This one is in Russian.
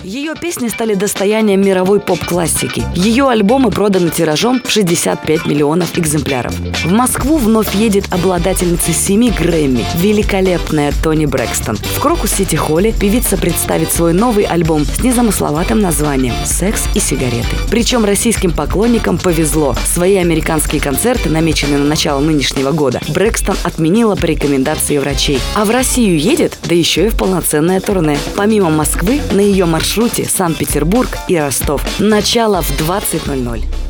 Ее песни стали достоянием мировой поп-классики. Ее альбомы проданы тиражом в 65 миллионов экземпляров. В Москву вновь едет обладательница 7 Грэмми, великолепная Тони Брэкстон. В Крокус-Сити-Холле певица представит свой новый альбом с незамысловатым названием «Секс и сигареты». Причем российским поклонникам повезло. Свои американские концерты, намеченные на начало нынешнего года, Брэкстон отменила по рекомендации врачей. А в Россию едет, да еще и в полноценное турне. Помимо Москвы, на ее маршруте Санкт-Петербург и Ростов. Начало в 20:00.